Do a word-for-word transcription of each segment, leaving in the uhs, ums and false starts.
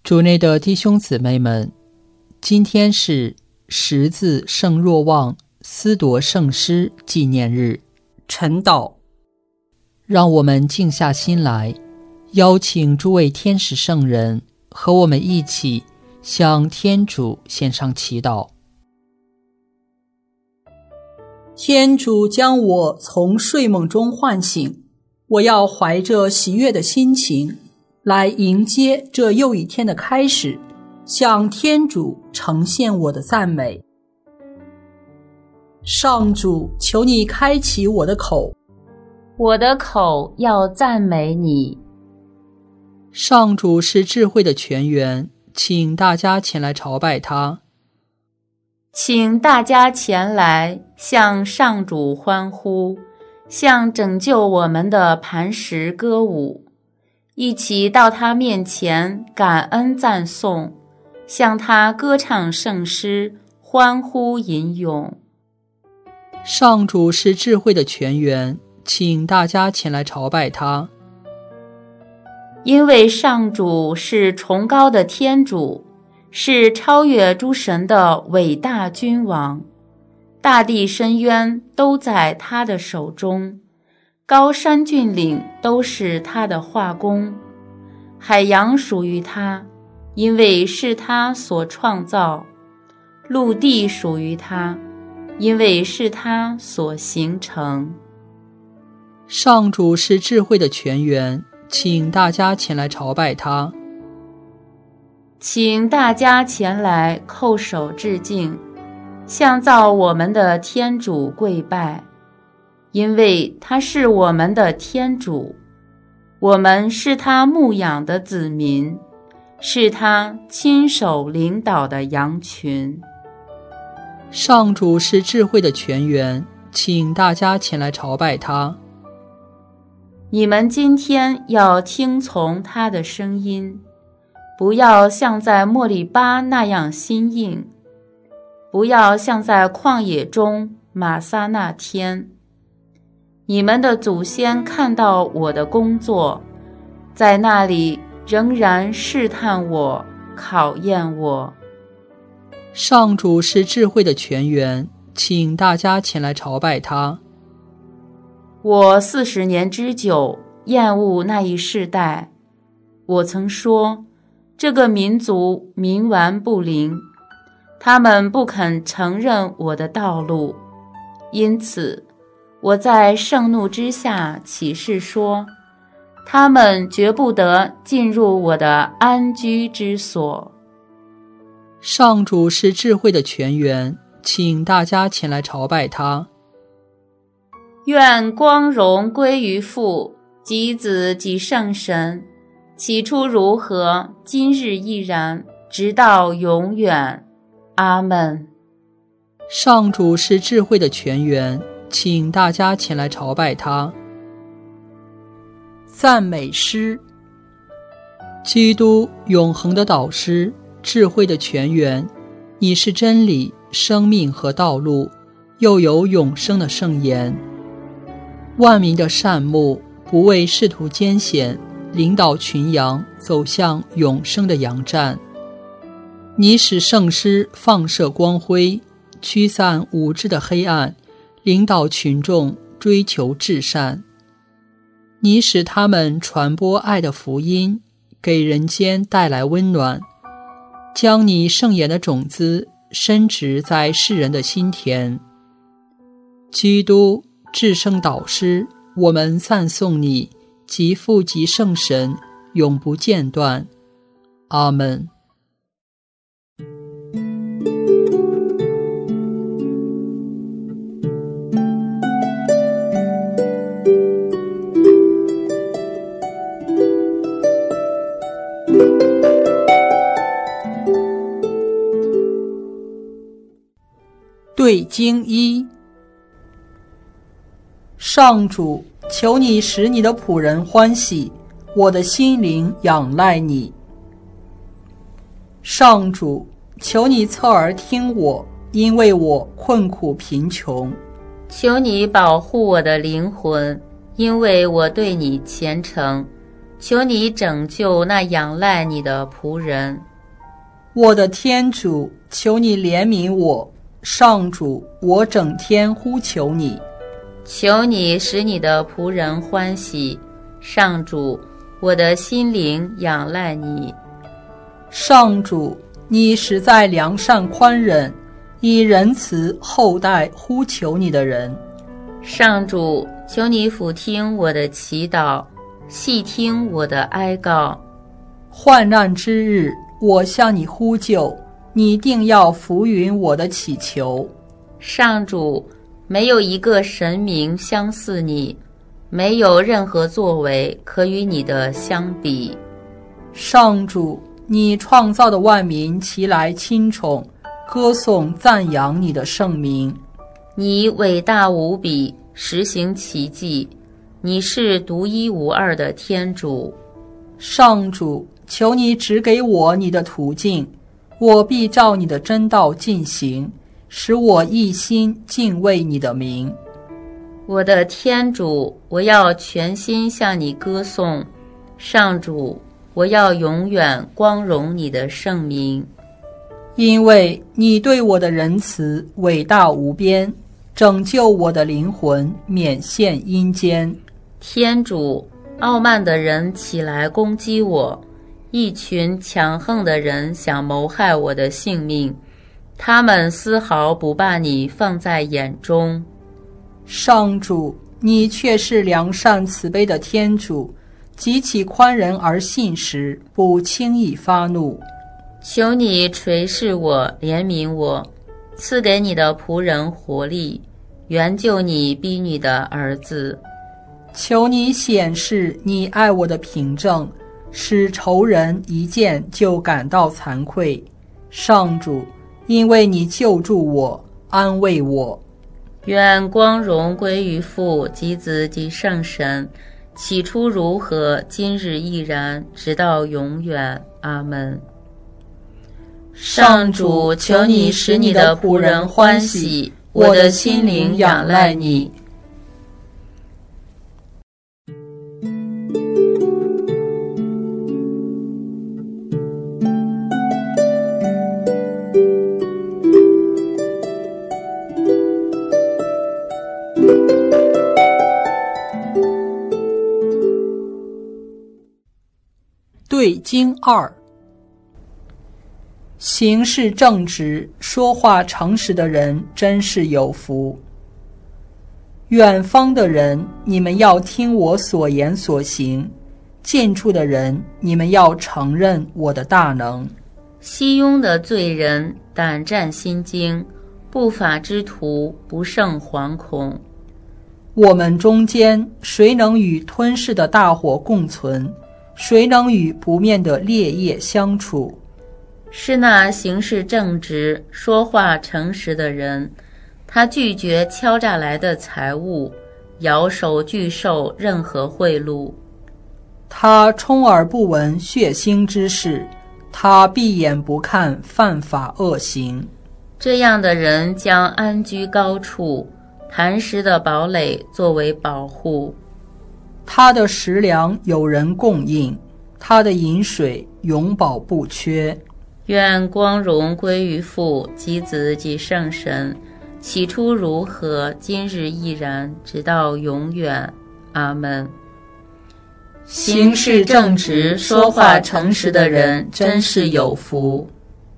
主内的弟兄姊妹们，今天是十字圣若望司铎圣师纪念日，晨祷。让我们静下心来，邀请诸位天使圣人和我们一起向天主献上祈祷。 天主将我从睡梦中唤醒，我要怀着喜悦的心情来迎接这又一天的开始，向天主呈现我的赞美。上主，求你开启我的口， 我的口要赞美你。 上主是智慧的泉源，请大家前来朝拜他。 请大家前来向上主欢呼，向拯救我们的磐石歌舞，一起到他面前感恩赞颂，向他歌唱圣诗，欢呼吟咏。 上主是智慧的泉源，请大家前来朝拜他。 因为上主是崇高的天主，是超越诸神的伟大君王，大地深渊都在他的手中，高山峻岭都是他的画工，海洋属于他，因为是他所创造，陆地属于他，因为是他所形成。 上主是智慧的泉源，请大家前来朝拜他。 请大家前来叩首致敬，向造我们的天主跪拜，因为他是我们的天主，我们是他牧养的子民，是他亲手领导的羊群。 上主是智慧的泉源，请大家前来朝拜他。 你们今天要听从他的声音，不要像在莫利巴那样心硬，不要像在旷野中玛撒那天。你们的祖先看到我的工作，在那里仍然试探我，考验我。 上主是智慧的泉源，请大家前来朝拜他。 我四十年之久厌恶那一世代，我曾说，这个民族冥顽不灵，他们不肯承认我的道路，因此我在盛怒之下起誓说，他们绝不得进入我的安居之所。 上主是智慧的泉源，请大家前来朝拜他。 愿光荣归于父及子及圣神，起初如何，今日亦然，直到永远。阿们。 上主是智慧的泉源，请大家前来朝拜他。 赞美诗。 基督，永恒的导师，智慧的泉源，你是真理、生命和道路，又有永生的圣言。万民的善牧，不畏仕途艰险，领导群羊走向永生的羊站。你使圣诗放射光辉，驱散无知的黑暗，领导群众追求至善。你使他们传播爱的福音，给人间带来温暖，将你圣言的种子深植在世人的心田。基督，至圣导师，我们赞颂你，及父及圣神，永不间断。阿们。 对经一。上主，求你使你的仆人欢喜，我的心灵仰赖你。上主，求你侧耳听我，因为我困苦贫穷。 求你保护我的灵魂，因为我对你虔诚。 求你拯救那仰赖你的仆人。 我的天主，求你怜悯我。上主，我整天呼求你。 求你使你的仆人欢喜。上主，我的心灵仰赖你。 上主，你实在良善宽忍，以仁慈厚待呼求你的人。 上主，求你俯听我的祈祷，细听我的哀告。 患难之日，我向你呼救，你定要俯允我的祈求。 上主，没有一个神明相似你，没有任何作为可与你的相比。 上主，你创造的万民齐来亲宠，歌颂赞扬你的圣名。 你伟大无比，实行奇迹，你是独一无二的天主。 上主，求你指给我你的途径，我必照你的真道进行，使我一心敬畏你的名。 我的天主，我要全心向你歌颂。上主，我要永远光荣你的圣名。 因为你对我的仁慈伟大无边，拯救我的灵魂免陷阴间。 天主，傲慢的人起来攻击我，一群强横的人想谋害我的性命，他们丝毫不把你放在眼中。 上主，你却是良善慈悲的天主，极其宽仁而信实，不轻易发怒。 求你垂视我，怜悯我，赐给你的仆人活力，援救你婢女的儿子。 求你显示你爱我的凭证，使仇人一见就感到惭愧。上主，因为你救助我，安慰我。 愿光荣归于父及子及圣神，起初如何，今日亦然，直到永远。阿门。上主，求你使你的仆人欢喜，我的心灵仰赖你。 对经二。行事正直，说话诚实的人真是有福。远方的人，你们要听我所言所行；近处的人，你们要承认我的大能。 西庸的罪人胆战心惊，不法之徒不胜惶恐。 我们中间谁能与吞噬的大火共存？谁能与不灭的烈焰相处？ 是那行事正直、说话诚实的人，他拒绝敲诈来的财物，摇手拒受任何贿赂。 他充耳不闻血腥之事，他闭眼不看犯法恶行。 这样的人将安居高处，磐石的堡垒作为保护。 他的食粮有人供应，他的饮水永保不缺。 愿光荣归于父及子及圣神，起初如何，今日亦然，直到永远。阿门。行事正直、说话诚实的人真是有福。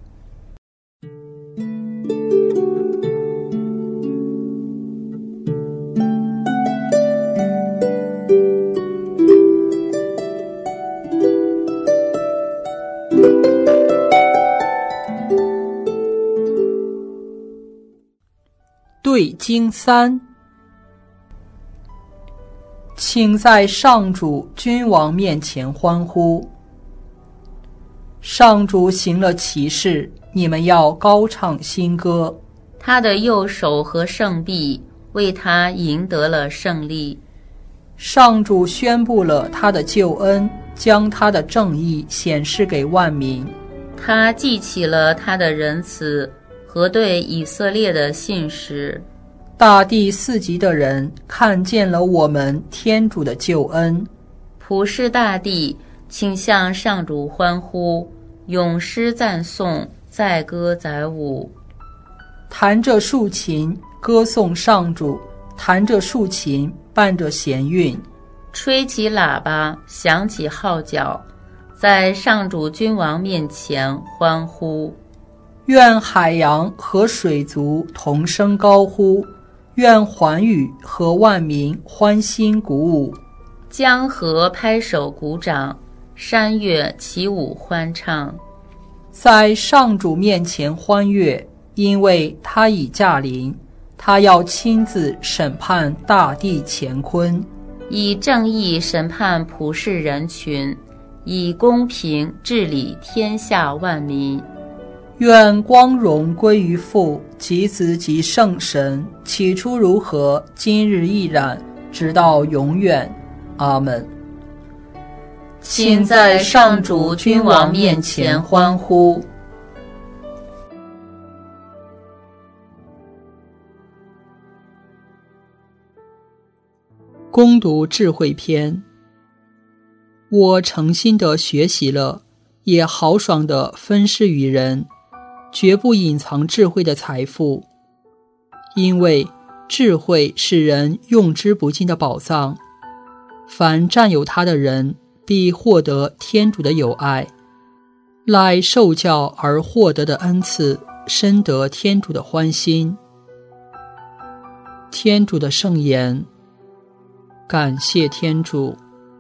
对经三。请在上主君王面前欢呼。上主行了奇事，你们要高唱新歌。 他的右手和圣臂为他赢得了胜利。 上主宣布了他的救恩，将他的正义显示给万民。 他记起了他的仁慈和对以色列的信实。 大地四极的人看见了我们天主的救恩。 普世大地，请向上主欢呼，咏诗赞颂，载歌载舞。 弹着竖琴，歌颂上主；弹着竖琴，伴着弦韵， 吹起喇叭，响起号角，在上主君王面前欢呼。 愿海洋和水族同声高呼，愿寰宇和万民欢欣鼓舞。 江河拍手鼓掌，山岳起舞欢唱， 在上主面前欢悦，因为他已驾临，他要亲自审判大地乾坤， 以正义审判普世人群，以公平治理天下万民。 愿光荣归于父及子及圣神，起初如何，今日亦然，直到永远。阿们。 请在上主君王面前欢呼。 恭读智慧篇。我诚心地学习了，也豪爽地分施于人，绝不隐藏智慧的财富，因为智慧是人用之不尽的宝藏。凡占有它的人，必获得天主的友爱，赖受教而获得的恩赐，深得天主的欢心。天主的圣言。感谢天主。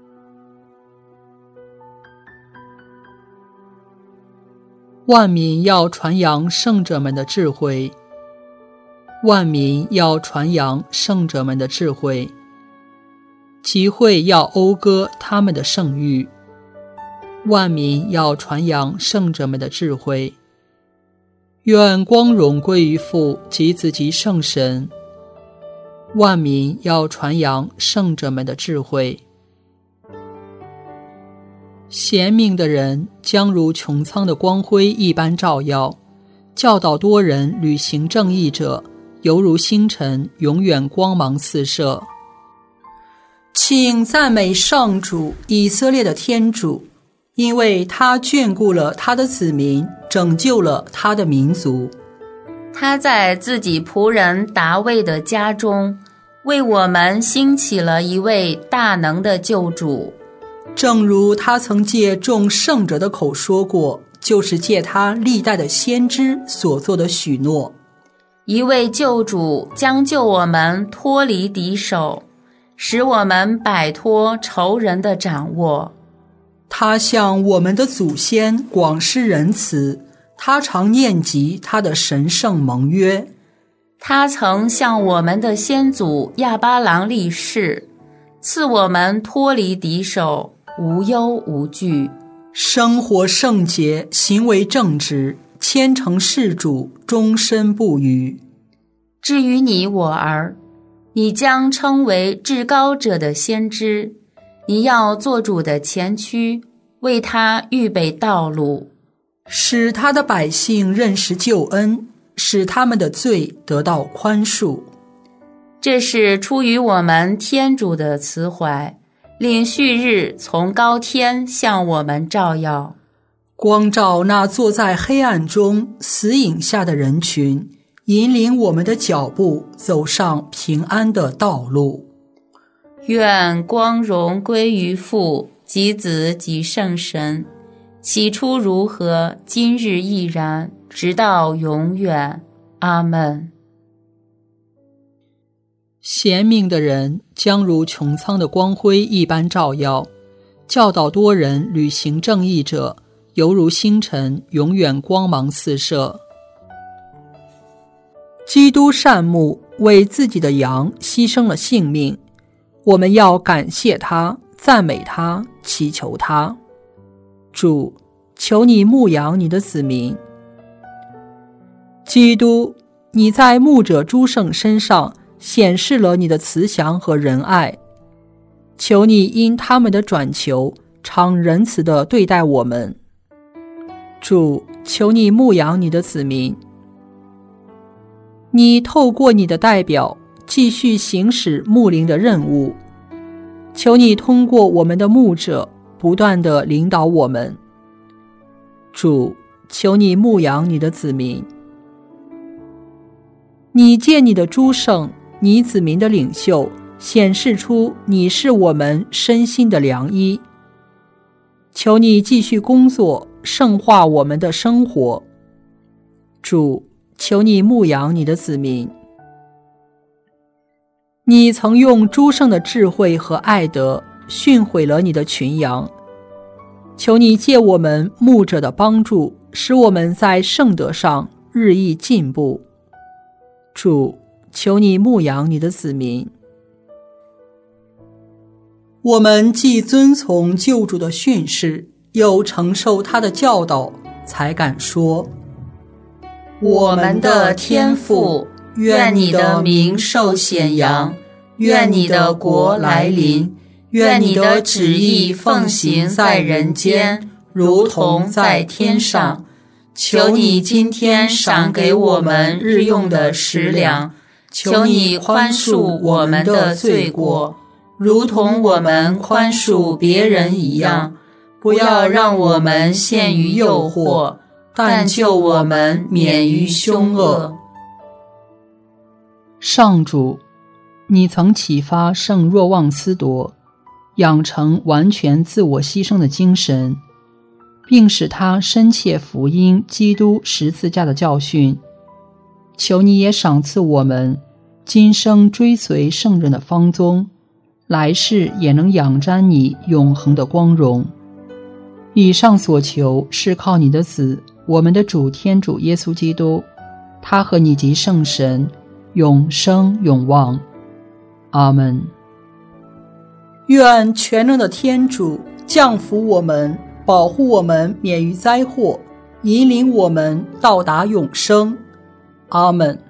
万民要传扬圣者们的智慧，万民要传扬圣者们的智慧，集会要讴歌他们的圣誉，万民要传扬圣者们的智慧。愿光荣归于父及子及圣神，万民要传扬圣者们的智慧。贤明的人将如穹苍的光辉一般照耀，教导多人履行正义者，犹如星辰永远光芒四射。 请赞美上主，以色列的天主，因为他眷顾了他的子民，拯救了他的民族。 他在自己仆人达味的家中，为我们兴起了一位大能的救主。 正如他曾借众圣者的口说过，就是借他历代的先知所做的许诺。 一位救主将救我们脱离敌手，使我们摆脱仇人的掌握。 他向我们的祖先广施仁慈，他常念及他的神圣盟约。 他曾向我们的先祖亚巴郎立誓，赐我们脱离敌手，无忧无惧， 生活圣洁，行为正直，虔诚事主，终身不渝。 至于你我儿，你将称为至高者的先知，你要做主的前驱，为他预备道路， 使他的百姓认识救恩，使他们的罪得到宽恕。 这是出于我们天主的慈怀，令旭日从高天向我们照耀， 光照那坐在黑暗中死影下的人群，引领我们的脚步走上平安的道路。 愿光荣归于父及子及圣神，起初如何，今日亦然，直到永远。阿们。 贤明的人将如穹苍的光辉一般照耀，教导多人履行正义者，犹如星辰永远光芒四射。基督善牧，为自己的羊牺牲了性命，我们要感谢他，赞美他，祈求他。主，求你牧养你的子民。基督，你在牧者诸圣身上显示了你的慈祥和仁爱，求你因他们的转求，常仁慈地对待我们。主，求你牧养你的子民。你透过你的代表继续行使牧灵的任务， 求你通过我们的牧者不断地领导我们。主，求你牧养你的子民。你借你的诸圣，你子民的领袖，显示出你是我们身心的良医。求你继续工作，圣化我们的生活。主，求你牧养你的子民。你曾用诸圣的智慧和爱德训诲了你的群羊，求你借我们牧者的帮助，使我们在圣德上日益进步。主，求你牧养你的子民。我们既遵从救主的训示，又承受他的教导，才敢说： 我们的天父，愿你的名受显扬，愿你的国来临，愿你的旨意奉行在人间，如同在天上。求你今天赏给我们日用的食粮，求你宽恕我们的罪过，如同我们宽恕别人一样，不要让我们陷于诱惑，但救我们免于凶恶。 上主，你曾启发圣若望斯铎，养成完全自我牺牲的精神，并使他深切福音基督十字架的教训。求你也赏赐我们今生追随圣人的芳踪，来世也能仰瞻你永恒的光荣。以上所求是靠你的子，我们的主天主耶稣基督，他和你及圣神永生永望。阿们。 愿全能的天主降福我们，保护我们免于灾祸，引领我们到达永生。阿们。